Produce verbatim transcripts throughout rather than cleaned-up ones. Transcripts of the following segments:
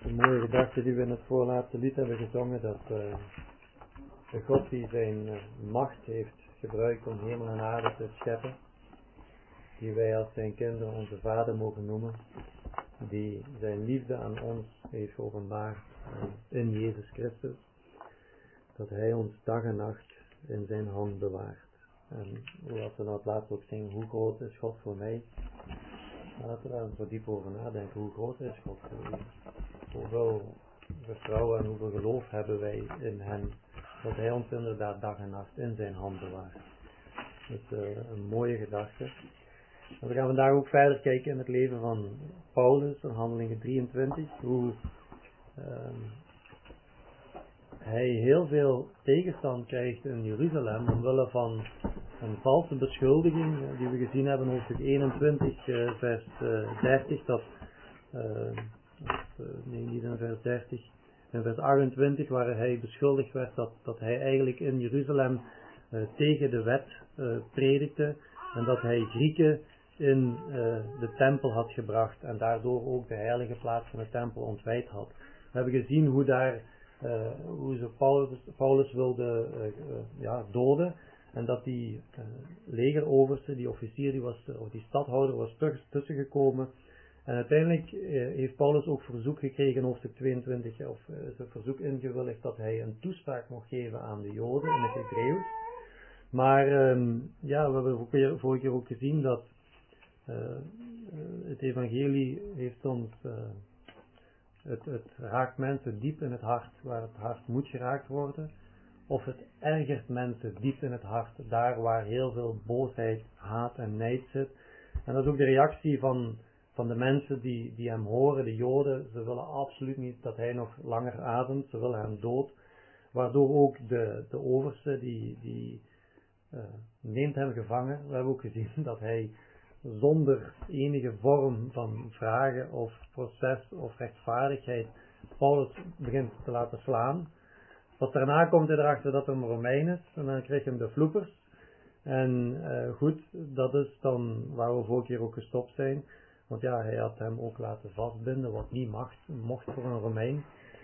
Een mooie gedachte die we in het voorlaatste lied hebben gezongen, dat uh, de God die zijn uh, macht heeft gebruikt om hemel en aarde te scheppen, die wij als zijn kinderen onze vader mogen noemen, die zijn liefde aan ons heeft geopenbaard in Jezus Christus, dat hij ons dag en nacht in zijn hand bewaart. En zoals we dat laatst ook zingen, hoe groot is God voor mij? Laten we daar eens wat diep over nadenken. Hoe groot is God voor u? Hoeveel vertrouwen en hoeveel geloof hebben wij in hem, dat hij ons inderdaad dag en nacht in zijn hand bewaart. Dat is uh, een mooie gedachte. En we gaan vandaag ook verder kijken in het leven van Paulus, in Handelingen drieëntwintig, hoe uh, hij heel veel tegenstand krijgt in Jeruzalem omwille van een valse beschuldiging uh, die we gezien hebben in hoofdstuk eenentwintig, uh, vers uh, dertig, dat, uh, uh, nee niet in vers dertig, in vers achtentwintig, waar hij beschuldigd werd dat, dat hij eigenlijk in Jeruzalem uh, tegen de wet uh, predikte en dat hij Grieken in uh, de tempel had gebracht en daardoor ook de heilige plaats van de tempel ontwijd had. We hebben gezien hoe daar uh, hoe ze Paulus, Paulus wilde uh, uh, ja, doden en dat die uh, legeroverste, die officier, die was, of die stadhouder was tussen gekomen. En uiteindelijk uh, heeft Paulus ook verzoek gekregen in hoofdstuk tweeëntwintig, of uh, zijn verzoek ingewilligd dat hij een toespraak mocht geven aan de Joden in het Hebreeuws. Maar um, ja, we hebben vorige keer ook gezien dat Uh, uh, het evangelie heeft soms, uh, het, het raakt mensen diep in het hart, waar het hart moet geraakt worden, of het ergert mensen diep in het hart, daar waar heel veel boosheid, haat en nijd zit. En dat is ook de reactie van, van de mensen die, die hem horen, de Joden. Ze willen absoluut niet dat hij nog langer ademt, ze willen hem dood, waardoor ook de, de overste, die, die uh, neemt hem gevangen. We hebben ook gezien dat hij zonder enige vorm van vragen of proces of rechtvaardigheid Paulus begint te laten slaan. Wat daarna komt hij erachter dat hij een Romein is en dan krijgt hij hem de vloepers. En uh, goed, dat is dan waar we vorige keer ook gestopt zijn. Want ja, hij had hem ook laten vastbinden wat niet mag, mocht voor een Romein.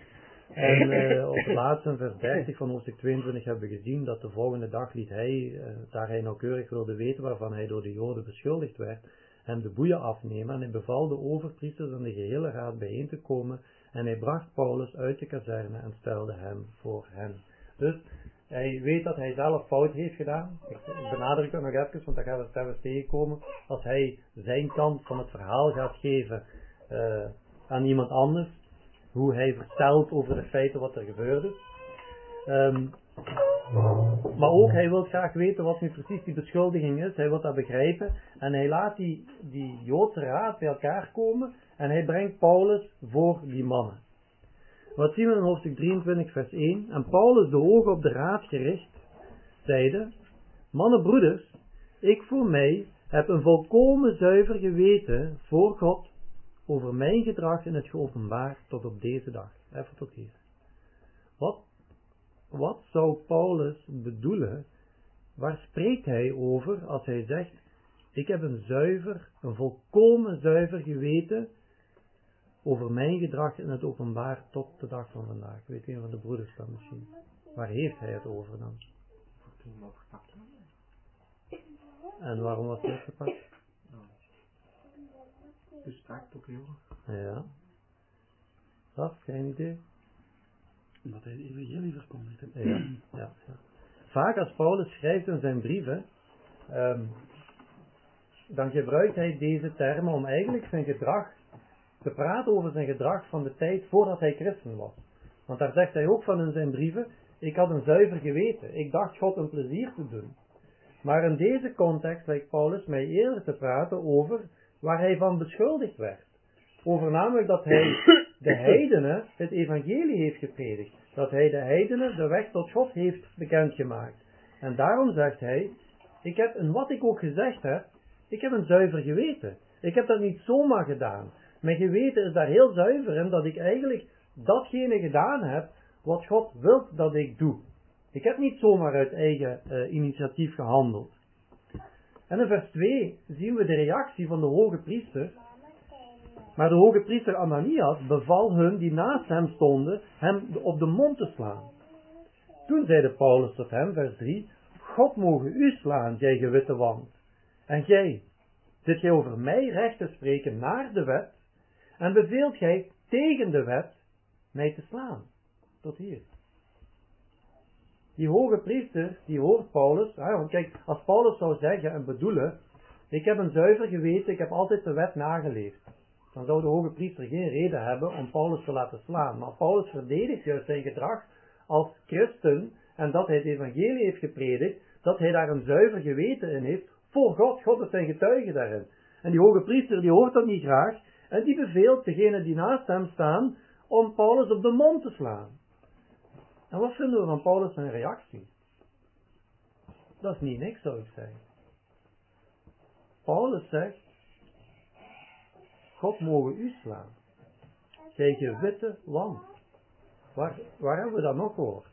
En uh, op het laatste in vers dertig van hoofdstuk tweeëntwintig hebben we gezien dat de volgende dag liet hij, uh, daar hij nauwkeurig wilde weten waarvan hij door de Joden beschuldigd werd, hem de boeien afnemen en hij beval de overpriesters en de gehele raad bijeen te komen en hij bracht Paulus uit de kazerne en stelde hem voor hen. Dus hij weet dat hij zelf fout heeft gedaan. Ik benadruk dat nog even, want daar gaan we het zelfs tegenkomen. Als hij zijn kant van het verhaal gaat geven uh, aan iemand anders, hoe hij vertelt over de feiten wat er gebeurd is. Um, maar ook, hij wil graag weten wat nu precies die beschuldiging is. Hij wil dat begrijpen. En hij laat die, die Joodse raad bij elkaar komen. En hij brengt Paulus voor die mannen. Wat zien we in hoofdstuk drieëntwintig vers één. En Paulus, de ogen op de raad gericht, zeide: mannen broeders, ik voor mij heb een volkomen zuiver geweten voor God over mijn gedrag in het geopenbaard tot op deze dag. Even tot hier. Wat, wat zou Paulus bedoelen? Waar spreekt hij over als hij zegt: ik heb een zuiver, een volkomen zuiver geweten over mijn gedrag in het openbaar tot de dag van vandaag? Weet een van de broeders dan misschien. Waar heeft hij het over dan? En waarom was hij opgepakt? Dus vaak tot jongen. Ja. Dat, geen idee. Omdat hij het evangelie verkondigde. Ja, ja, ja. Vaak als Paulus schrijft in zijn brieven, um, dan gebruikt hij deze termen om eigenlijk zijn gedrag te praten over zijn gedrag van de tijd voordat hij christen was. Want daar zegt hij ook van in zijn brieven: ik had een zuiver geweten. Ik dacht God een plezier te doen. Maar in deze context lijkt Paulus mij eerder te praten over waar hij van beschuldigd werd. Over namelijk dat hij de heidenen het evangelie heeft gepredikt. Dat hij de heidenen de weg tot God heeft bekendgemaakt. En daarom zegt hij: ik heb, en wat ik ook gezegd heb, ik heb een zuiver geweten. Ik heb dat niet zomaar gedaan. Mijn geweten is daar heel zuiver in dat ik eigenlijk datgene gedaan heb wat God wil dat ik doe. Ik heb niet zomaar uit eigen uh, initiatief gehandeld. En in vers twee zien we de reactie van de hoge priester Maar de hoge priester Ananias beval hun die naast hem stonden, hem op de mond te slaan. Toen zeide Paulus tot hem, vers drie, God moge u slaan, gij gewitte wand. En gij, zit gij over mij recht te spreken naar de wet, en beveelt gij tegen de wet mij te slaan. Tot hier. Die hoge priester, die hoort Paulus, hè, want kijk, als Paulus zou zeggen en bedoelen, ik heb een zuiver geweten, ik heb altijd de wet nageleefd, dan zou de hoge priester geen reden hebben om Paulus te laten slaan. Maar Paulus verdedigt juist zijn gedrag als christen, en dat hij het evangelie heeft gepredikt, dat hij daar een zuiver geweten in heeft, voor God. God is zijn getuige daarin. En die hoge priester, die hoort dat niet graag, en die beveelt degene die naast hem staan, om Paulus op de mond te slaan. En wat vinden we van Paulus zijn reactie? Dat is niet niks, zou ik zeggen. Paulus zegt, God mogen u slaan. Gij gewitte wand. Waar, waar hebben we dat nog gehoord?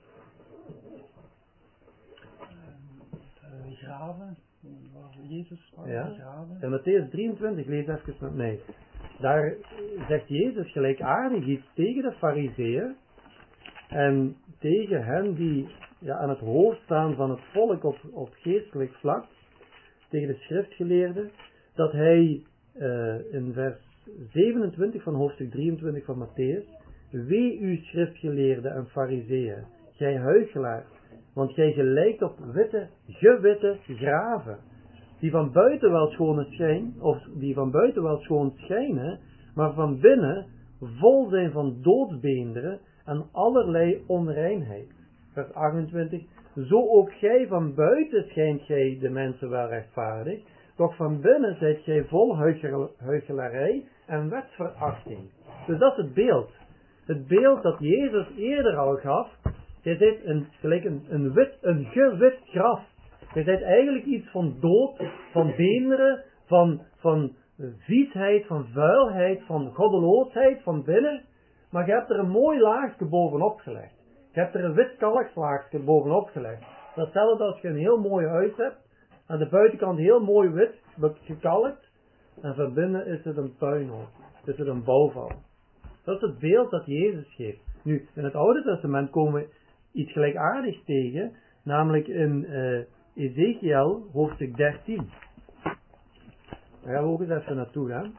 Uh, graven, waar Jezus sprak, Ja. graven. In Mattheüs drieëntwintig, lees even met mij. Daar zegt Jezus gelijkaardig iets tegen de Farizeeën en tegen hen die ja, aan het hoofd staan van het volk op, op geestelijk vlak, tegen de schriftgeleerden, dat hij uh, in vers zevenentwintig van hoofdstuk drieëntwintig van Mattheüs, wee u schriftgeleerden en Farizeeën, gij huichelaars, want gij gelijkt op witte, gewitte graven, die van buiten wel schoon schijn, of die van buiten wel schoon schijnen, maar van binnen vol zijn van doodsbeenderen en allerlei onreinheid. Vers achtentwintig, zo ook gij van buiten schijnt gij de mensen wel rechtvaardig, doch van binnen zijt gij vol huichelarij en wetsverachting. Dus dat is het beeld. Het beeld dat Jezus eerder al gaf, jij zijt een, gelijk een, een wit, een gewit graf. Je bent eigenlijk iets van dood, van beenderen, van, van viesheid, van vuilheid, van goddeloosheid van binnen. Maar je hebt er een mooi laagje bovenop gelegd. Je hebt er een wit kalkslaagje bovenop gelegd. Datzelfde als je een heel mooi huis hebt. Aan de buitenkant heel mooi wit gekalkt. En van binnen is het een puinhoop. Is het een bouwval. Dat is het beeld dat Jezus geeft. Nu, in het Oude Testament komen we iets gelijkaardigs tegen. Namelijk in uh, Ezekiel hoofdstuk dertien. Daar gaan we ook eens even naartoe gaan.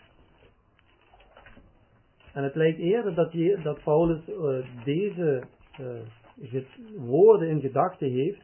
En het lijkt eerder dat, je, dat Paulus uh, deze uh, woorden in gedachten heeft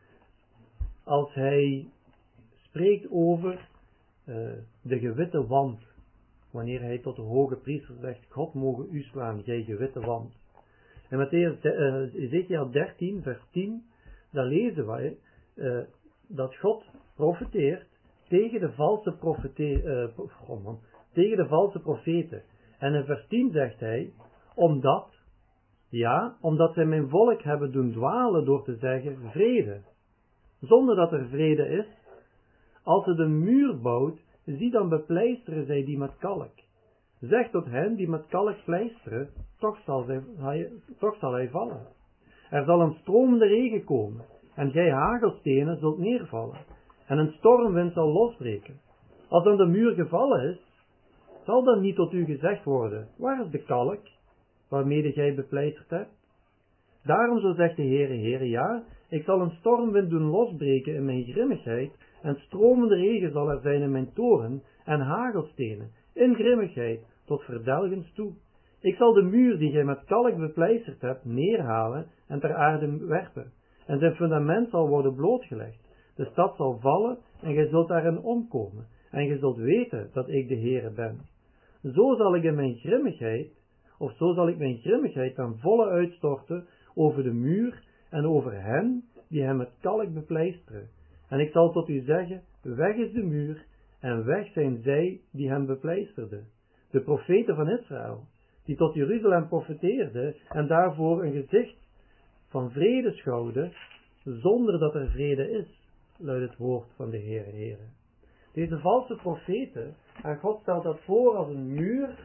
als hij spreekt over uh, de gewitte wand. Wanneer hij tot de hoge priester zegt, God mogen u slaan, jij gewitte wand. En Mattheüs, uh, Ezekiel dertien vers tien, daar lezen wij uh, dat God profeteert tegen de valse profete, uh, oh man, tegen de valse profeten. En in vers tien zegt hij, omdat, ja, omdat zij mijn volk hebben doen dwalen door te zeggen vrede. Zonder dat er vrede is. Als het een muur bouwt, zie dan bepleisteren zij die met kalk. Zeg tot hen die met kalk pleisteren, toch zal, hij, toch zal hij vallen. Er zal een stromende regen komen, en gij hagelstenen zult neervallen, en een stormwind zal losbreken. Als dan de muur gevallen is, zal dan niet tot u gezegd worden, waar is de kalk, waarmede gij bepleisterd hebt? Daarom zo zegt de Heere, Heere, ja, ik zal een stormwind doen losbreken in mijn grimmigheid, en stromende regen zal er zijn in mijn toren, en hagelstenen, in grimmigheid, tot verdelgens toe. Ik zal de muur die gij met kalk bepleisterd hebt, neerhalen en ter aarde werpen, en zijn fundament zal worden blootgelegd. De stad zal vallen, en gij zult daarin omkomen, en gij zult weten dat ik de Heere ben. Zo zal ik in mijn grimmigheid, of zo zal ik mijn grimmigheid ten volle uitstorten over de muur en over hen die hem met kalk bepleisteren. En ik zal tot u zeggen, weg is de muur, en weg zijn zij die hem bepleisterden. De profeten van Israël, die tot Jeruzalem profeteerden en daarvoor een gezicht van vrede schouwden, zonder dat er vrede is, luidt het woord van de Heere, Heere. Deze valse profeten, en God stelt dat voor als een muur,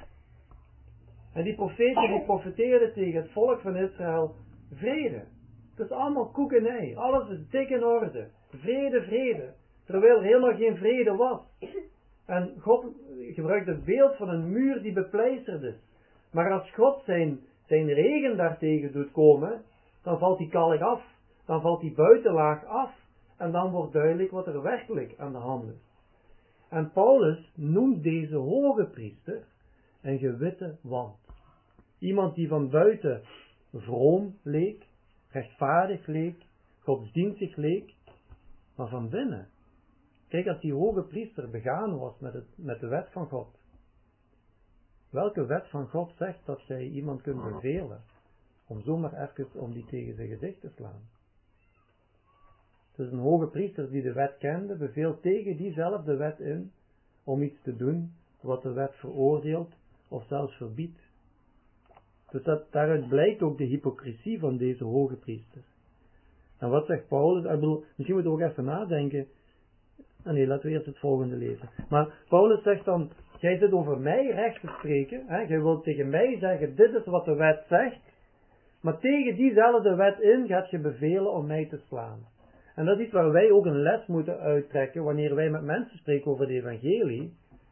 en die profeten die profeteerden tegen het volk van Israël, vrede. Het is allemaal koek en ei, alles is dik in orde, vrede, vrede, terwijl er helemaal geen vrede was. En God, gebruikt het beeld van een muur die bepleisterd is. Maar als God zijn, zijn regen daartegen doet komen, dan valt die kalk af. Dan valt die buitenlaag af. En dan wordt duidelijk wat er werkelijk aan de hand is. En Paulus noemt deze hoge priester een gewitte wand. Iemand die van buiten vroom leek, rechtvaardig leek, godsdienstig leek, maar van binnen. Kijk, als die hoge priester begaan was met, het, met de wet van God. Welke wet van God zegt dat jij iemand kunt bevelen om zomaar even om die tegen zijn gezicht te slaan? Dus een hoge priester die de wet kende, beveelt tegen diezelfde wet in om iets te doen wat de wet veroordeelt of zelfs verbiedt. Dus dat, daaruit blijkt ook de hypocrisie van deze hoge priester. En wat zegt Paulus? Ik bedoel, misschien moeten we ook even nadenken. Ah nee, laten we eerst het volgende lezen. Maar Paulus zegt dan, jij zit over mij recht te spreken. Hè? Jij wilt tegen mij zeggen, dit is wat de wet zegt. Maar tegen diezelfde wet in gaat je bevelen om mij te slaan. En dat is iets waar wij ook een les moeten uittrekken wanneer wij met mensen spreken over het evangelie.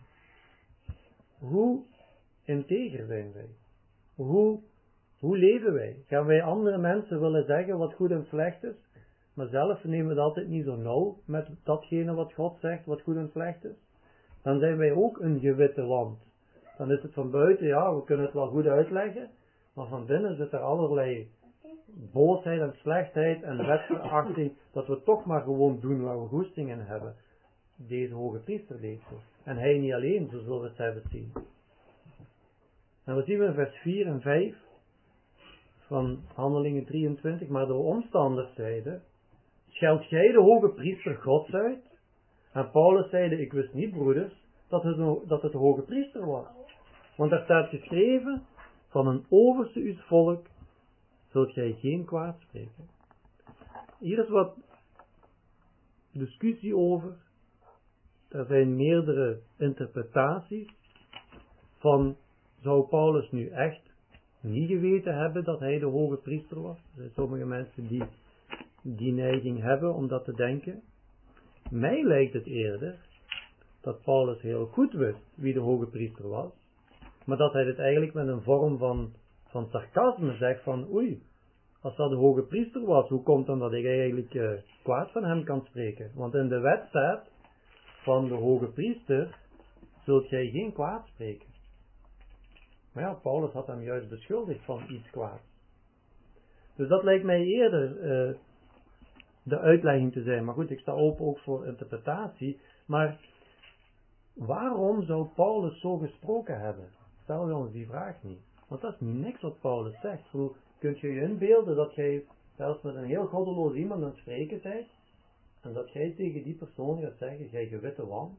Hoe integer zijn wij? Hoe, hoe leven wij? Gaan wij andere mensen willen zeggen wat goed en slecht is? Maar zelf nemen we het altijd niet zo nauw met datgene wat God zegt, wat goed en slecht is. Dan zijn wij ook een gewitte wand. Dan is het van buiten, ja, we kunnen het wel goed uitleggen. Maar van binnen zit er allerlei boosheid en slechtheid en wetverachting. Dat we toch maar gewoon doen waar we goesting in hebben. Deze hoge priester deed zo. En hij niet alleen, zo zullen we het hebben zien. En wat zien we in vers vier en vijf van Handelingen drieëntwintig. Maar de omstanders zeiden, scheldt gij de hoge priester Gods uit? En Paulus zeide, ik wist niet, broeders, dat het, dat het de hoge priester was. Want er staat geschreven, van een overste uw volk zult gij geen kwaad spreken. Hier is wat discussie over. Er zijn meerdere interpretaties van, zou Paulus nu echt niet geweten hebben dat hij de hoge priester was? Er zijn sommige mensen die die neiging hebben om dat te denken. Mij lijkt het eerder dat Paulus heel goed wist wie de hoge priester was, maar dat hij dit eigenlijk met een vorm van, van sarcasme zegt van oei, als dat de hoge priester was, hoe komt dan dat ik eigenlijk uh, kwaad van hem kan spreken? Want in de wet staat van de hoge priester zult jij geen kwaad spreken. Maar ja, Paulus had hem juist beschuldigd van iets kwaads. Dus dat lijkt mij eerder uh, de uitlegging te zijn. Maar goed, ik sta open ook voor interpretatie. Maar waarom zou Paulus zo gesproken hebben? Stellen we ons die vraag niet. Want dat is niet niks wat Paulus zegt. Hoe kunt je je inbeelden dat jij zelfs met een heel goddeloos iemand aan het spreken bent en dat jij tegen die persoon gaat zeggen, jij gewitte wand?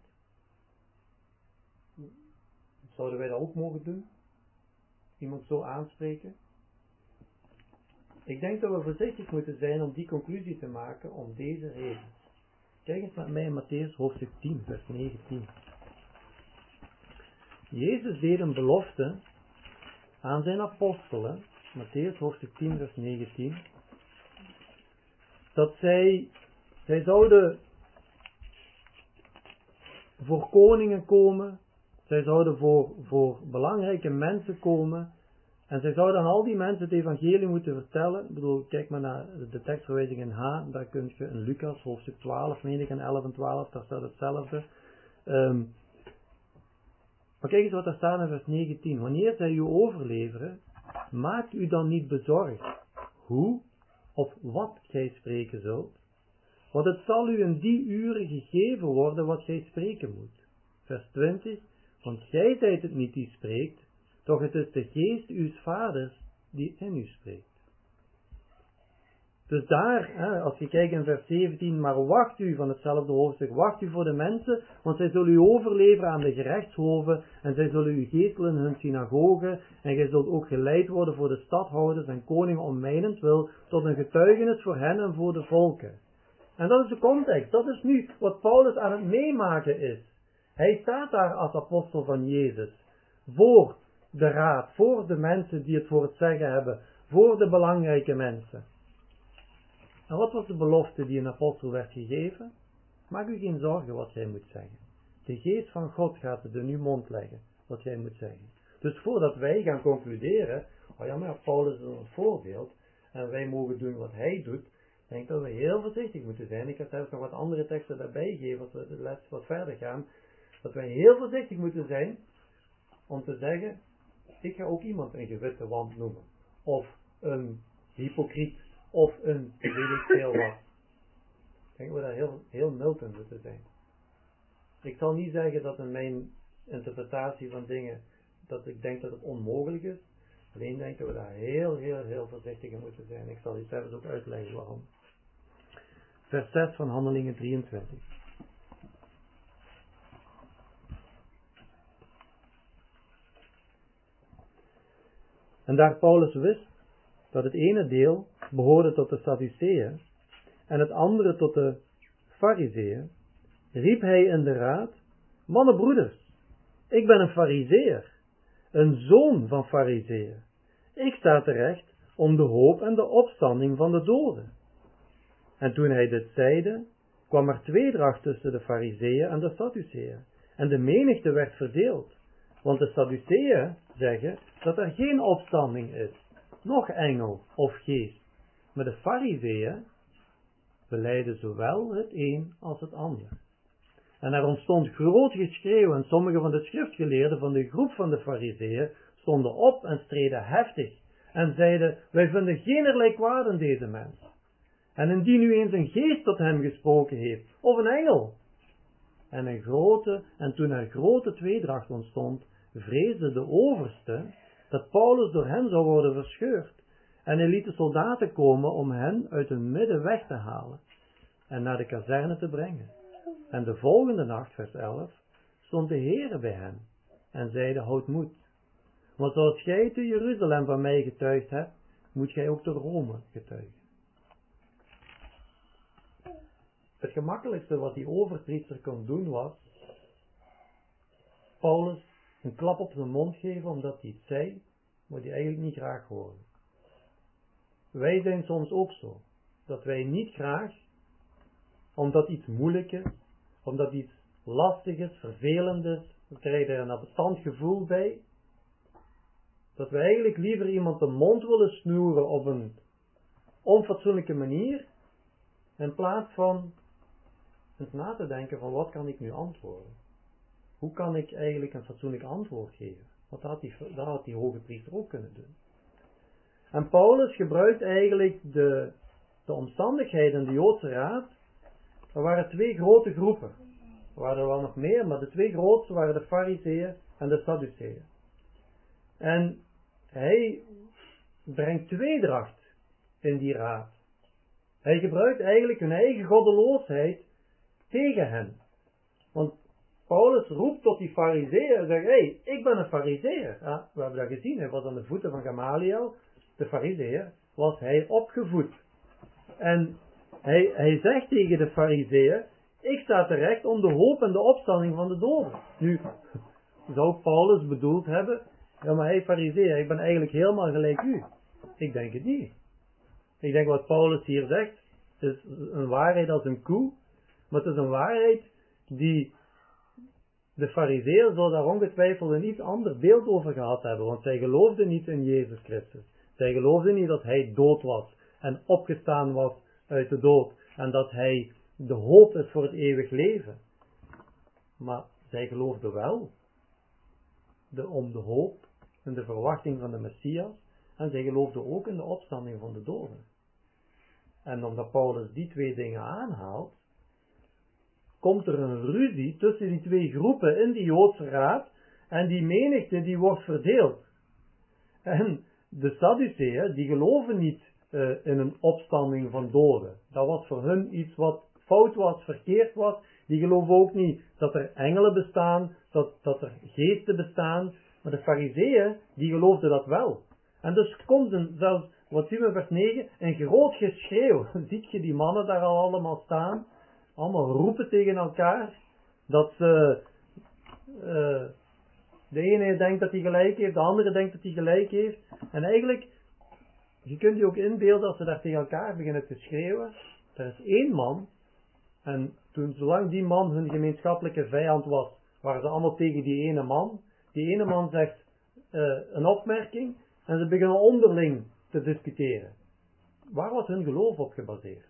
Zouden wij dat ook mogen doen? Iemand zo aanspreken? Ik denk dat we voorzichtig moeten zijn om die conclusie te maken om deze reden. Kijk eens met mij in Mattheüs hoofdstuk tien, vers negentien. Jezus deed een belofte aan zijn apostelen, Mattheüs hoofdstuk tien, vers negentien, dat zij, zij zouden voor koningen komen, zij zouden voor, voor belangrijke mensen komen, en zij zouden aan al die mensen het evangelie moeten vertellen. Ik bedoel, kijk maar naar de tekstverwijzing in H, daar kun je in Lucas hoofdstuk twaalf, meen ik, en elf en twaalf, daar staat hetzelfde. Um, maar kijk eens wat er staat in vers negentien. Wanneer zij u overleveren, maakt u dan niet bezorgd hoe of wat gij spreken zult. Want het zal u in die uren gegeven worden wat gij spreken moet. Vers twintig. Want gij zijt het niet die spreekt, doch het is de geest uws vaders die in u spreekt. Dus daar, hè, als je kijkt in vers zeventien, maar wacht u van hetzelfde hoofdstuk, wacht u voor de mensen, want zij zullen u overleveren aan de gerechtshoven, en zij zullen u geestelen in hun synagogen, en gij zult ook geleid worden voor de stadhouders en koningen om mijnentwil, tot een getuigenis voor hen en voor de volken. En dat is de context, dat is nu wat Paulus aan het meemaken is. Hij staat daar als apostel van Jezus, voor de raad, voor de mensen die het voor het zeggen hebben, voor de belangrijke mensen. En wat was de belofte die een apostel werd gegeven? Maak u geen zorgen wat hij moet zeggen. De geest van God gaat het in uw mond leggen, wat jij moet zeggen. Dus voordat wij gaan concluderen, oh ja, maar Paulus is een voorbeeld, en wij mogen doen wat hij doet, denk ik dat we heel voorzichtig moeten zijn. Ik ga zelfs nog wat andere teksten daarbij geven, als we de les wat verder gaan, dat wij heel voorzichtig moeten zijn, om te zeggen, ik ga ook iemand een gewitte wand noemen, of een hypocriet, of een weet ik veel wat. Ik denk dat we daar heel, heel mild in moeten zijn. Ik zal niet zeggen dat in mijn interpretatie van dingen, dat ik denk dat het onmogelijk is. Alleen denk ik dat we daar heel, heel, heel voorzichtig in moeten zijn. Ik zal u zelfs ook uitleggen waarom. Vers zes van Handelingen drieëntwintig. En daar Paulus wist dat het ene deel behoorde tot de Sadduceeën en het andere tot de Farizeeën, riep hij in de raad, mannenbroeders, ik ben een Farizeeër, een zoon van Farizeeën. Ik sta terecht om de hoop en de opstanding van de doden. En toen hij dit zeide, kwam er tweedracht tussen de Farizeeën en de Sadduceeën, en de menigte werd verdeeld. Want de Sadduceeën zeggen dat er geen opstanding is, noch engel of geest. Maar de Farizeeën belijden zowel het een als het ander. En er ontstond groot geschreeuw en sommige van de schriftgeleerden van de groep van de Farizeeën stonden op en streden heftig en zeiden, wij vinden geenerlei kwaad in deze mens. En indien nu eens een geest tot hem gesproken heeft, of een engel. En, een grote, en toen er grote tweedracht ontstond, vreesde de overste dat Paulus door hen zou worden verscheurd. En hij liet de soldaten komen om hen uit hun midden weg te halen en naar de kazerne te brengen. En de volgende nacht, vers elf, stond de Heere bij hen en zeide, houd moed. Want zoals gij te Jeruzalem van mij getuigd hebt, moet gij ook te Rome getuigen. Het gemakkelijkste wat die overpriester kon doen was, Paulus een klap op zijn mond geven omdat hij iets zei, wat hij eigenlijk niet graag hoorde. Wij zijn soms ook zo, dat wij niet graag, omdat iets moeilijk is, omdat iets lastig is, vervelend is, we krijgen er een appetant gevoel bij, dat we eigenlijk liever iemand de mond willen snoeren op een onfatsoenlijke manier, in plaats van eens na te denken van wat kan ik nu antwoorden. Hoe kan ik eigenlijk een fatsoenlijk antwoord geven? Want dat had die, dat had die hoge priester ook kunnen doen. En Paulus gebruikt eigenlijk de, de omstandigheden in de Joodse raad. Er waren twee grote groepen. Er waren er wel nog meer, maar de twee grootste waren de Farizeeën en de Sadduceeën. En hij brengt tweedracht in die raad. Hij gebruikt eigenlijk hun eigen goddeloosheid tegen hen. Want Paulus roept tot die Farizeeën en zegt, hé, hey, ik ben een Farizeeër. Ja, we hebben dat gezien, hij was aan de voeten van Gamaliel, de Farizeeër, was hij opgevoed. En hij, hij zegt tegen de Farizeeën, ik sta terecht om de hoop en de opstanding van de doden. Nu, zou Paulus bedoeld hebben, ja maar hey Farizeeër, ik ben eigenlijk helemaal gelijk u. Ik denk het niet. Ik denk wat Paulus hier zegt, is een waarheid als een koe, maar het is een waarheid die de Farizeeën zullen daar ongetwijfeld een iets ander beeld over gehad hebben, want zij geloofden niet in Jezus Christus. Zij geloofden niet dat hij dood was en opgestaan was uit de dood en dat hij de hoop is voor het eeuwig leven. Maar zij geloofden wel de, om de hoop en de verwachting van de Messias en zij geloofden ook in de opstanding van de doden. En omdat Paulus die twee dingen aanhaalt, komt er een ruzie tussen die twee groepen in die Joodse raad en die menigte die wordt verdeeld. En de Sadduceeën die geloven niet uh, in een opstanding van doden. Dat was voor hun iets wat fout was, verkeerd was. Die geloven ook niet dat er engelen bestaan, dat, dat er geesten bestaan. Maar de Farizeeën die geloofden dat wel. En dus komt een, zelfs, wat zien we in vers negen, een groot geschreeuw. Ziet je die mannen daar al allemaal staan? Allemaal roepen tegen elkaar. Dat ze, uh, de ene denkt dat hij gelijk heeft, de andere denkt dat hij gelijk heeft. En eigenlijk, je kunt je ook inbeelden als ze daar tegen elkaar beginnen te schreeuwen. Er is één man. En toen, zolang die man hun gemeenschappelijke vijand was, Waren ze allemaal tegen die ene man. Die ene man zegt uh, een opmerking en ze beginnen onderling te discussiëren. Waar was hun geloof op gebaseerd?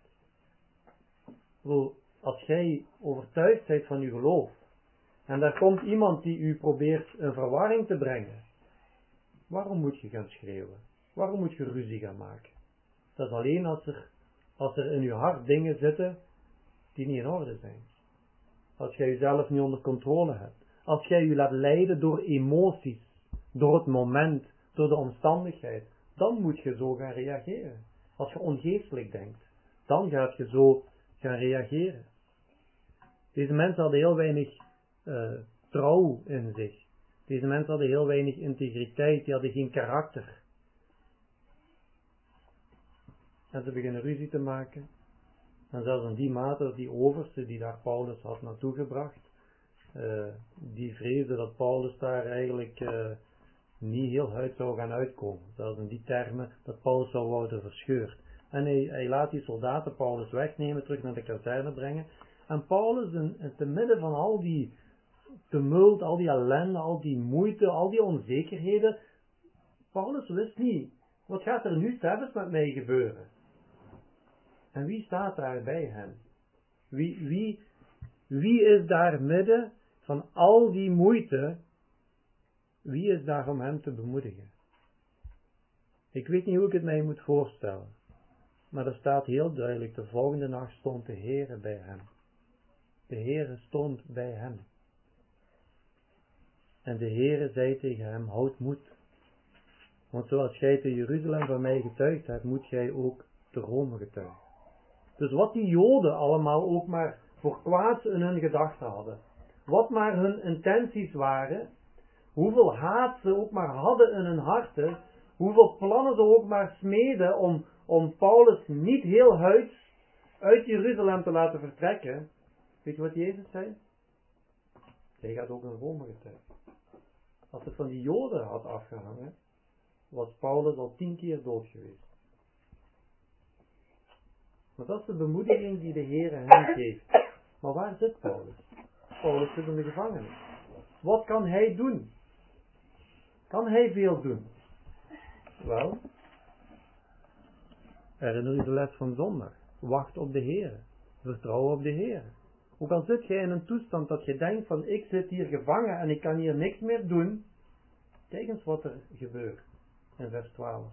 Als jij overtuigd bent van je geloof en daar komt iemand die u probeert een verwarring te brengen, waarom moet je gaan schreeuwen? Waarom moet je ruzie gaan maken? Dat is alleen als er, als er in je hart dingen zitten die niet in orde zijn. Als jij jezelf niet onder controle hebt. Als jij je laat leiden door emoties, door het moment, door de omstandigheid, dan moet je zo gaan reageren. Als je ongeestelijk denkt, dan gaat je zo gaan reageren. Deze mensen hadden heel weinig uh, trouw in zich. Deze mensen hadden heel weinig integriteit, die hadden geen karakter. En ze beginnen ruzie te maken. En zelfs in die mate, die overste die daar Paulus had naartoe gebracht, uh, die vreesde dat Paulus daar eigenlijk uh, niet heel uit zou gaan uitkomen. Zelfs in die termen dat Paulus zou worden verscheurd. En hij, hij laat die soldaten Paulus wegnemen, terug naar de kazerne brengen. En Paulus, in, in te midden van al die tumult, al die ellende, al die moeite, al die onzekerheden, Paulus wist niet, wat gaat er nu zelfs met mij gebeuren? En wie staat daar bij hem? Wie, wie, wie is daar midden van al die moeite? Wie is daar om hem te bemoedigen? Ik weet niet hoe ik het mij moet voorstellen. Maar er staat heel duidelijk, de volgende nacht stond de Heere bij hem. De Heere stond bij hem. En de Heere zei tegen hem, houd moed. Want zoals jij te Jeruzalem van mij getuigd hebt, moet jij ook te Rome getuigen. Dus wat die Joden allemaal ook maar voor kwaad in hun gedachten hadden. Wat maar hun intenties waren. Hoeveel haat ze ook maar hadden in hun harten. Hoeveel plannen ze ook maar smeden om, om Paulus niet heel huids uit Jeruzalem te laten vertrekken. Weet je wat Jezus zei? Hij gaat ook in Rome getuigen. Als het van die Joden had afgehangen, was Paulus al tien keer dood geweest. Maar dat is de bemoediging die de Heer hem geeft. Maar waar zit Paulus? Paulus zit in de gevangenis. Wat kan hij doen? Kan hij veel doen? Wel, herinner u de les van zondag. Wacht op de Heer. Vertrouw op de Heer. Ook al zit jij in een toestand dat je denkt van ik zit hier gevangen en ik kan hier niks meer doen. Kijk eens wat er gebeurt in vers twaalf.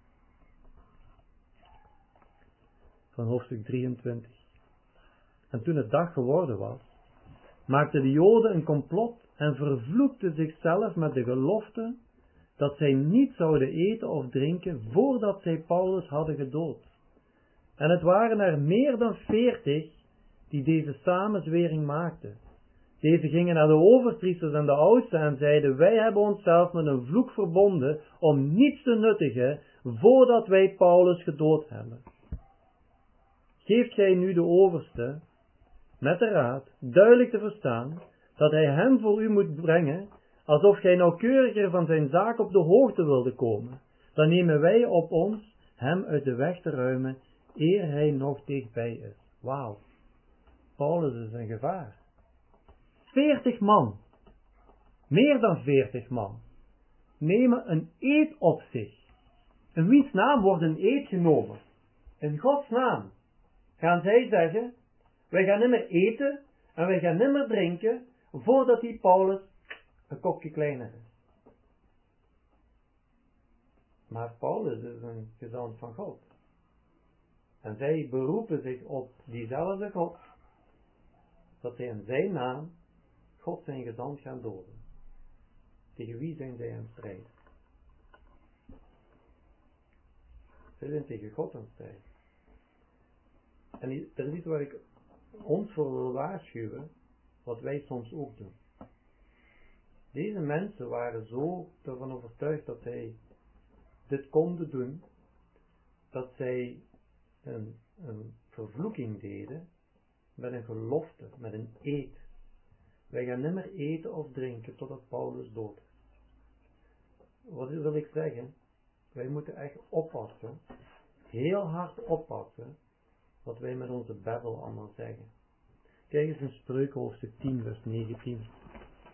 Van hoofdstuk drieëntwintig. En toen het dag geworden was, maakten de Joden een complot en vervloekten zichzelf met de gelofte dat zij niet zouden eten of drinken voordat zij Paulus hadden gedood. En het waren er meer dan veertig die deze samenzwering maakten. Deze gingen naar de overpriesters en de oudsten en zeiden, wij hebben onszelf met een vloek verbonden om niets te nuttigen voordat wij Paulus gedood hebben. Geeft gij nu de overste met de raad duidelijk te verstaan dat hij hem voor u moet brengen, alsof gij nauwkeuriger van zijn zaak op de hoogte wilde komen. Dan nemen wij op ons hem uit de weg te ruimen, eer hij nog dichtbij is. Wauw, Paulus is een gevaar. Veertig man, meer dan veertig man, nemen een eed op zich. In wiens naam wordt een eed genomen? In Gods naam. Gaan zij zeggen, wij gaan niet meer eten en wij gaan niet meer drinken voordat die Paulus een kopje kleiner is. Maar Paulus is een gezant van God. En zij beroepen zich op diezelfde God, dat zij in zijn naam God zijn gezant gaan doden. Tegen wie zijn zij aan het strijden? Zij zijn tegen God aan het strijden. En dat is iets waar ik ons voor wil waarschuwen, wat wij soms ook doen. Deze mensen waren zo ervan overtuigd dat zij dit konden doen, dat zij een, een vervloeking deden met een gelofte, met een eed. Wij gaan niet meer eten of drinken totdat Paulus dood is. Wat wil ik zeggen? Wij moeten echt oppassen, heel hard oppassen, wat wij met onze babbel allemaal zeggen. Kijk eens in Spreuken hoofdstuk tien vers negentien.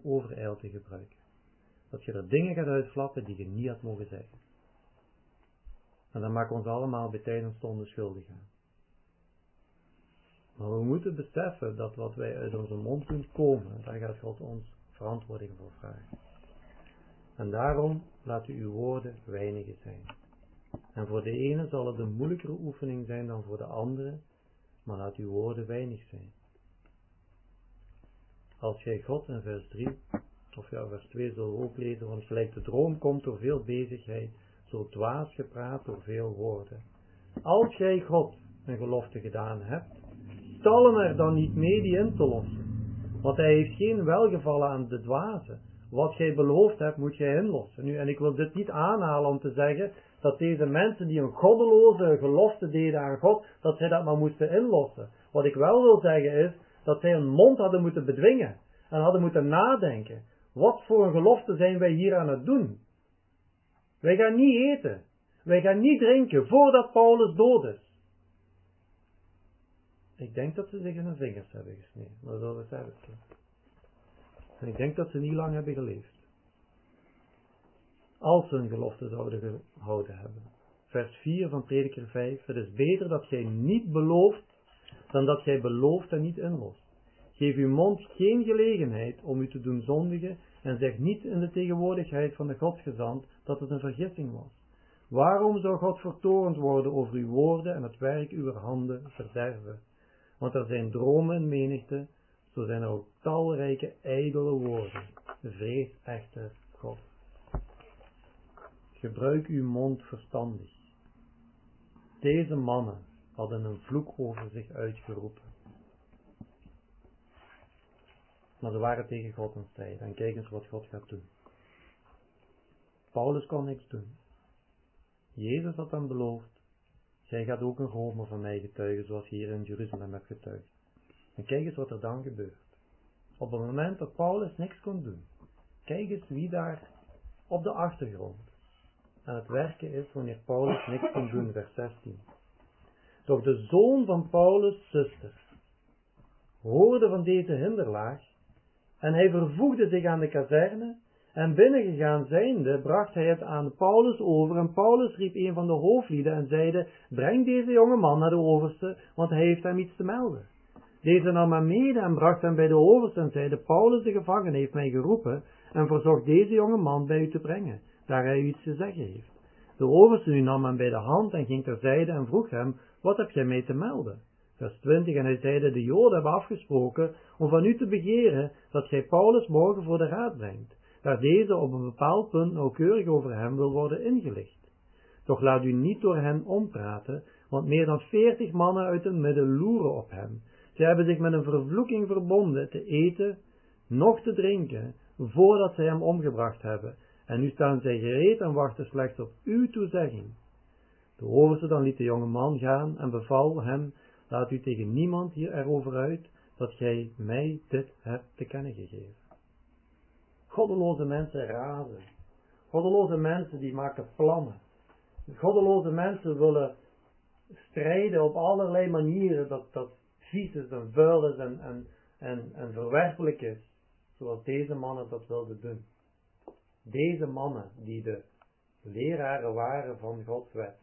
overijld te gebruiken. Dat je er dingen gaat uitflappen die je niet had mogen zeggen. En dat maakt ons allemaal bij tijd en stonde schuldig aan. Maar we moeten beseffen dat wat wij uit onze mond doen komen, daar gaat God ons verantwoording voor vragen. En daarom laat u uw woorden weinigen zijn. En voor de ene zal het een moeilijkere oefening zijn dan voor de andere, maar laat uw woorden weinig zijn. Als jij God in vers drie, of ja, vers twee zullen we ook lezen, want gelijk de droom komt door veel bezigheid, zo dwaas gepraat door veel woorden. Als jij God een gelofte gedaan hebt, stal hem er dan niet mee die in te lossen, want hij heeft geen welgevallen aan de dwaze. Wat jij beloofd hebt, moet jij inlossen. Nu, en ik wil dit niet aanhalen om te zeggen dat deze mensen die een goddeloze gelofte deden aan God, dat zij dat maar moesten inlossen. Wat ik wel wil zeggen is, dat zij hun mond hadden moeten bedwingen en hadden moeten nadenken. Wat voor een gelofte zijn wij hier aan het doen? Wij gaan niet eten. Wij gaan niet drinken voordat Paulus dood is. Ik denk dat ze zich in hun vingers hebben gesneden. Maar dat is het. En ik denk dat ze niet lang hebben geleefd. Als ze een gelofte zouden gehouden hebben. Vers vier van Prediker vijf. Het is beter dat gij niet belooft, dan dat gij belooft en niet inlost. Geef uw mond geen gelegenheid om u te doen zondigen en zeg niet in de tegenwoordigheid van de godsgezant dat het een vergissing was. Waarom zou God vertorend worden over uw woorden en het werk uw handen verderven? Want er zijn dromen in menigte, zo zijn er ook talrijke ijdele woorden. Vrees echter God. Gebruik uw mond verstandig. Deze mannen hadden een vloek over zich uitgeroepen. Maar ze waren tegen God aan het strijden. En kijk eens wat God gaat doen. Paulus kon niks doen. Jezus had hem beloofd. Jij gaat ook een Rome van mij getuigen, zoals je hier in Jeruzalem hebt getuigd. En kijk eens wat er dan gebeurt. Op het moment dat Paulus niks kon doen. Kijk eens wie daar op de achtergrond aan het werken is wanneer Paulus niks kon doen, vers zestien. Doch de zoon van Paulus' zuster hoorde van deze hinderlaag en hij vervoegde zich aan de kazerne en binnengegaan zijnde bracht hij het aan Paulus over en Paulus riep een van de hoofdlieden en zeide, breng deze jonge man naar de overste, want hij heeft hem iets te melden. Deze nam hem mede en bracht hem bij de overste en zeide, Paulus de gevangene heeft mij geroepen en verzocht deze jonge man bij u te brengen, daar hij u iets te zeggen heeft. De overste nu nam hem bij de hand en ging terzijde en vroeg hem, wat heb jij mij te melden? Vers twintig, en hij zeide, de Joden hebben afgesproken om van u te begeren dat gij Paulus morgen voor de raad brengt, daar deze op een bepaald punt nauwkeurig over hem wil worden ingelicht. Doch laat u niet door hen ompraten, want meer dan veertig mannen uit het midden loeren op hem. Zij hebben zich met een vervloeking verbonden te eten, noch te drinken, voordat zij hem omgebracht hebben. En nu staan zij gereed en wachten slechts op uw toezegging. De overste dan liet de jonge man gaan en beval hem, laat u tegen niemand hier erover uit, dat gij mij dit hebt te kennen gegeven. Goddeloze mensen razen. Goddeloze mensen die maken plannen. Goddeloze mensen willen strijden op allerlei manieren dat dat vies is en vuil is en, en, en, en verwerpelijk is. Zoals deze mannen dat wilden doen. Deze mannen die de leraren waren van Gods wet,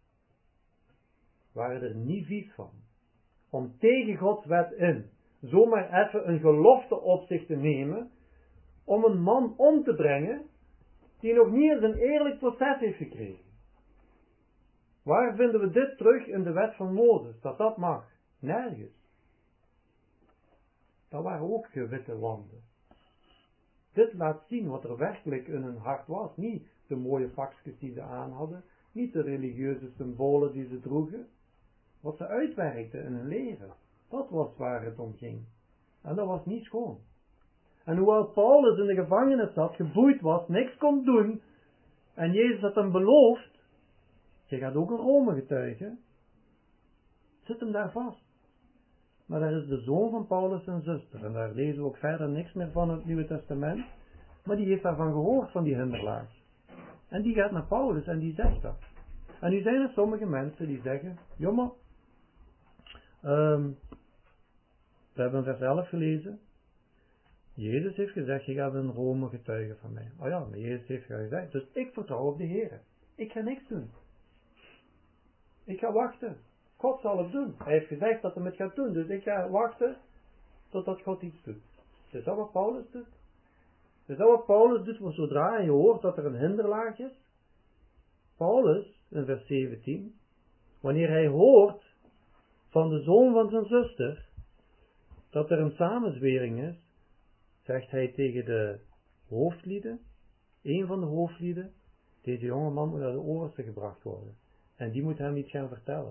waren er niet vies van. Om tegen Gods wet in, zomaar even een gelofte op zich te nemen, om een man om te brengen, die nog niet eens een eerlijk proces heeft gekregen. Waar vinden we dit terug in de wet van Mozes, dat dat mag? Nergens. Dat waren ook gewitte wanden. Dit laat zien wat er werkelijk in hun hart was. Niet de mooie pakjes die ze aan hadden, niet de religieuze symbolen die ze droegen. Wat ze uitwerkten in hun leven. Dat was waar het om ging. En dat was niet schoon. En hoewel Paulus in de gevangenis zat, geboeid was, niks kon doen, en Jezus had hem beloofd, je gaat ook in Rome getuigen, zit hem daar vast. Maar daar is de zoon van Paulus zijn zuster, en daar lezen we ook verder niks meer van in het Nieuwe Testament, maar die heeft daarvan gehoord, van die hinderlaag. En die gaat naar Paulus en die zegt dat. En nu zijn er sommige mensen die zeggen, jongen, um, we hebben vers elf gelezen, Jezus heeft gezegd, je gaat in Rome getuigen van mij. Oh ja, maar Jezus heeft gezegd, dus ik vertrouw op de Heer. Ik ga niks doen. Ik ga wachten. God zal het doen. Hij heeft gezegd dat hij het gaat doen, dus ik ga wachten totdat God iets doet. Is dat wat Paulus doet? Is dat wat Paulus doet, want zodra je hoort dat er een hinderlaag is? Paulus, in vers zeventien, wanneer hij hoort van de zoon van zijn zuster, dat er een samenzwering is, zegt hij tegen de hoofdlieden, een van de hoofdlieden, deze jonge man moet naar de overste gebracht worden. En die moet hem iets gaan vertellen.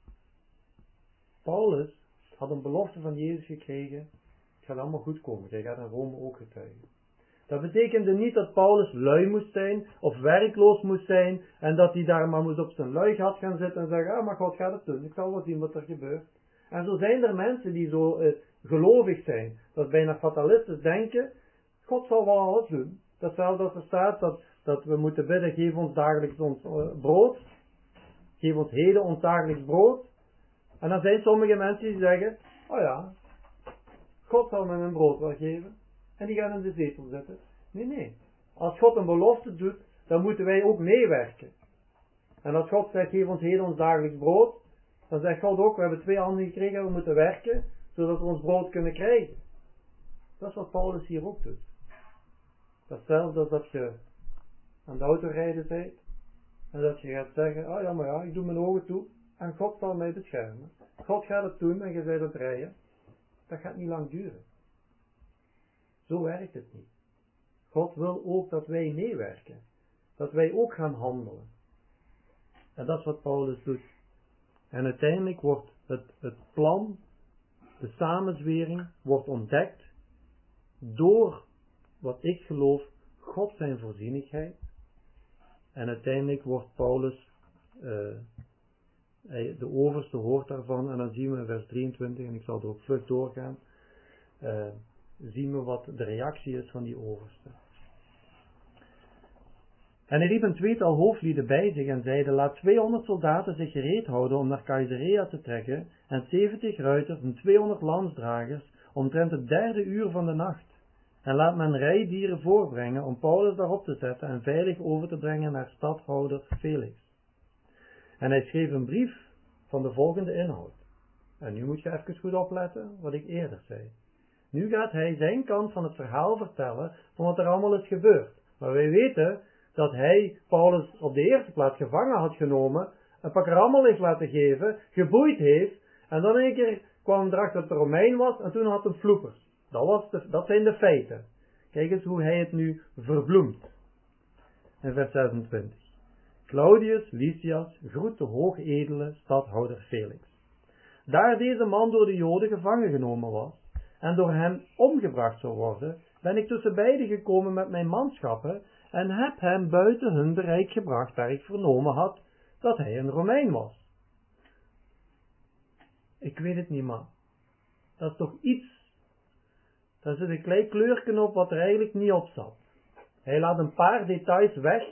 Paulus had een belofte van Jezus gekregen, het gaat allemaal goed komen, hij gaat in Rome ook getuigen. Dat betekende niet dat Paulus lui moest zijn, of werkloos moest zijn, en dat hij daar maar moest op zijn lui gat gaan zitten en zeggen, ah, maar God gaat het doen, ik zal wel zien wat er gebeurt. En zo zijn er mensen die zo uh, gelovig zijn, dat bijna fatalistisch denken, God zal wel alles doen. Datzelfde als er staat dat, dat we moeten bidden, geef ons dagelijks ons uh, brood, geef ons heden ons dagelijks brood. En dan zijn sommige mensen die zeggen, oh ja, God zal me een brood wel geven. En die gaan in de zetel zitten. Nee, nee. Als God een belofte doet, dan moeten wij ook meewerken. En als God zegt, geef ons heden ons dagelijks brood, dan zegt God ook, we hebben twee handen gekregen en we moeten werken, zodat we ons brood kunnen krijgen. Dat is wat Paulus hier ook doet. Datzelfde als dat je aan de autorijden bent, en dat je gaat zeggen, oh ja, maar ja, ik doe mijn ogen toe, en God zal mij beschermen. God gaat het doen en je bent het rijden. Dat gaat niet lang duren. Zo werkt het niet. God wil ook dat wij meewerken. Dat wij ook gaan handelen. En dat is wat Paulus doet. En uiteindelijk wordt het, het plan, de samenzwering, wordt ontdekt door, wat ik geloof, God zijn voorzienigheid. En uiteindelijk wordt Paulus, uh, de overste hoort daarvan, en dan zien we in vers drieëntwintig, en ik zal er ook vlug doorgaan, uh, zien we wat de reactie is van die overste. En hij riep een tweetal hoofdlieden bij zich en zeide, laat tweehonderd soldaten zich gereed houden om naar Caesarea te trekken, en zeventig ruiters en tweehonderd landsdragers, omtrent het derde uur van de nacht. En laat men rijdieren voorbrengen om Paulus daarop te zetten en veilig over te brengen naar stadhouder Felix. En hij schreef een brief van de volgende inhoud. En nu moet je even goed opletten wat ik eerder zei. Nu gaat hij zijn kant van het verhaal vertellen van wat er allemaal is gebeurd. Maar wij weten dat hij Paulus op de eerste plaats gevangen had genomen, een pak rammel heeft laten geven, geboeid heeft, En dan een keer kwam hij erachter dat het een Romein was en toen had hij vloepers. Dat, was de, dat zijn de feiten. Kijk eens hoe hij het nu verbloemt. In vers zesentwintig. Claudius Lysias groet de hoogedele stadhouder Felix. Daar deze man door de Joden gevangen genomen was en door hem omgebracht zou worden, ben ik tussen beiden gekomen met mijn manschappen en heb hem buiten hun bereik gebracht, waar ik vernomen had dat hij een Romein was. Ik weet het niet, man. Dat is toch iets, daar zit een klein kleurken op wat er eigenlijk niet op zat. Hij laat een paar details weg.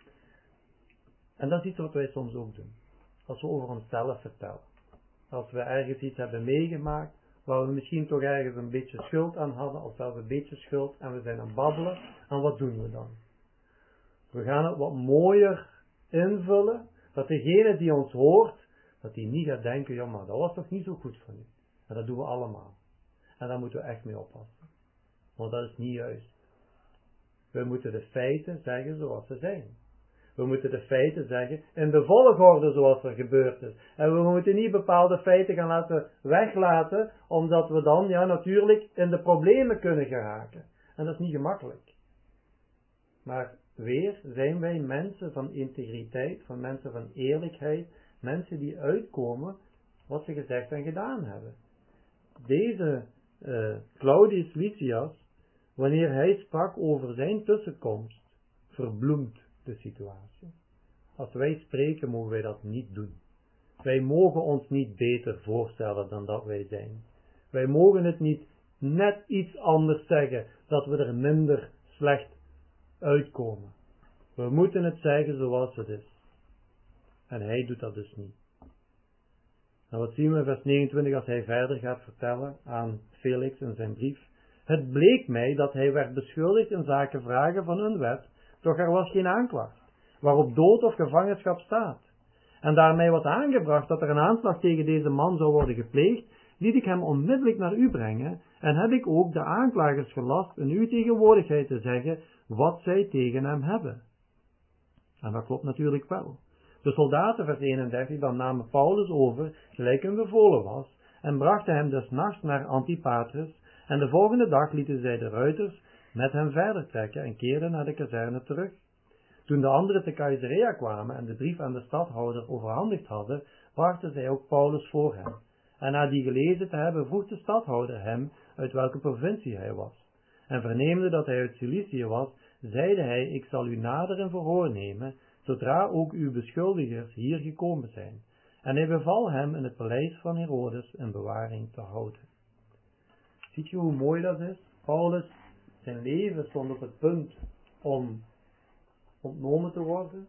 En dat is iets wat wij soms ook doen. Als we over onszelf vertellen. Als we ergens iets hebben meegemaakt, waar we misschien toch ergens een beetje schuld aan hadden, of zelfs een beetje schuld, en we zijn aan het babbelen, en wat doen we dan? We gaan het wat mooier invullen, dat degene die ons hoort, dat die niet gaat denken, ja maar dat was toch niet zo goed van u. En dat doen we allemaal. En daar moeten we echt mee oppassen. Want dat is niet juist. We moeten de feiten zeggen zoals ze zijn. We moeten de feiten zeggen in de volgorde zoals er gebeurd is. En we moeten niet bepaalde feiten gaan laten weglaten, omdat we dan ja natuurlijk in de problemen kunnen geraken. En dat is niet gemakkelijk. Maar weer zijn wij mensen van integriteit, van mensen van eerlijkheid, mensen die uitkomen wat ze gezegd en gedaan hebben. Deze uh, Claudius Lysias, wanneer hij sprak over zijn tussenkomst, verbloemt de situatie. Als wij spreken, mogen wij dat niet doen. Wij mogen ons niet beter voorstellen dan dat wij zijn. Wij mogen het niet net iets anders zeggen, dat we er minder slecht uitkomen. We moeten het zeggen zoals het is. En hij doet dat dus niet. En wat zien we in vers negenentwintig als hij verder gaat vertellen aan Felix in zijn brief? Het bleek mij dat hij werd beschuldigd in zaken vragen van een wet, doch er was geen aanklacht, waarop dood of gevangenschap staat. En daar mij was aangebracht dat er een aanslag tegen deze man zou worden gepleegd, liet ik hem onmiddellijk naar u brengen, en heb ik ook de aanklagers gelast in uw tegenwoordigheid te zeggen wat zij tegen hem hebben. En dat klopt natuurlijk wel. De soldaten, vers eenendertig, dan namen Paulus over, gelijk hem bevolen was, en brachten hem des nachts naar Antipatris, en de volgende dag lieten zij de ruiters met hem verder trekken en keerden naar de kazerne terug. Toen de anderen te Caesarea kwamen en de brief aan de stadhouder overhandigd hadden, brachten zij ook Paulus voor hem. En na die gelezen te hebben, vroeg de stadhouder hem uit welke provincie hij was. En vernemende dat hij uit Cilicië was, zeide hij, ik zal u nader in verhoor nemen, zodra ook uw beschuldigers hier gekomen zijn. En hij beval hem in het paleis van Herodes in bewaring te houden. Ziet je hoe mooi dat is? Paulus, zijn leven stond op het punt om ontnomen te worden.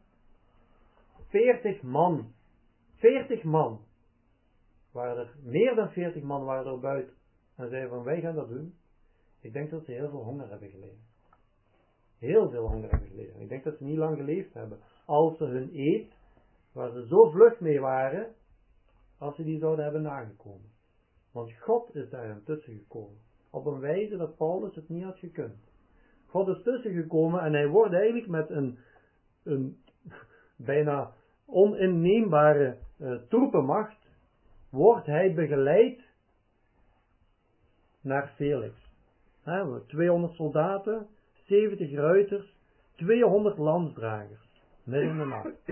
Veertig man, veertig man, waren er, meer dan veertig man waren er buiten. En zeiden van, wij gaan dat doen. Ik denk dat ze heel veel honger hebben geleden. Heel veel honger hebben geleden. Ik denk dat ze niet lang geleefd hebben. Als ze hun eet, waar ze zo vlug mee waren, als ze die zouden hebben nagekomen. Want God is daar tussen gekomen. Op een wijze dat Paulus het niet had gekund. God is tussen gekomen en hij wordt eigenlijk met een, een bijna oninneembare uh, troepenmacht, wordt hij begeleid naar Felix. He, tweehonderd soldaten, zeventig ruiters, tweehonderd landsdragers, midden in de nacht.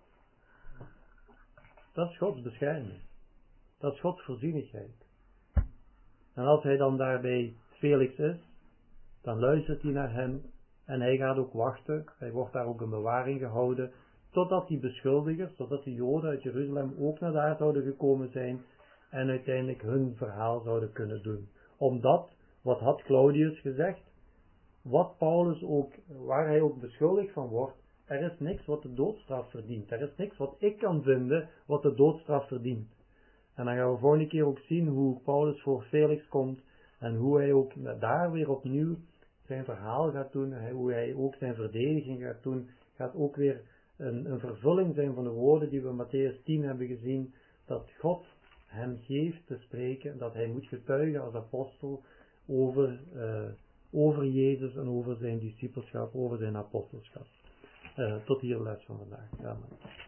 Dat is Gods bescherming. Dat is Gods voorzienigheid. En als hij dan daar bij Felix is, dan luistert hij naar hem en hij gaat ook wachten. Hij wordt daar ook in bewaring gehouden, totdat die beschuldigers, totdat die Joden uit Jeruzalem ook naar daar zouden gekomen zijn en uiteindelijk hun verhaal zouden kunnen doen. Omdat, wat had Claudius gezegd, wat Paulus ook, waar hij ook beschuldigd van wordt, er is niks wat de doodstraf verdient. Er is niks wat ik kan vinden wat de doodstraf verdient. En dan gaan we volgende keer ook zien hoe Paulus voor Felix komt en hoe hij ook daar weer opnieuw zijn verhaal gaat doen, hoe hij ook zijn verdediging gaat doen, gaat ook weer een, een vervulling zijn van de woorden die we in Mattheüs tien hebben gezien, dat God hem geeft te spreken, dat hij moet getuigen als apostel over, uh, over Jezus en over zijn discipelschap, over zijn apostelschap. Uh, tot hier de les van vandaag. Amen.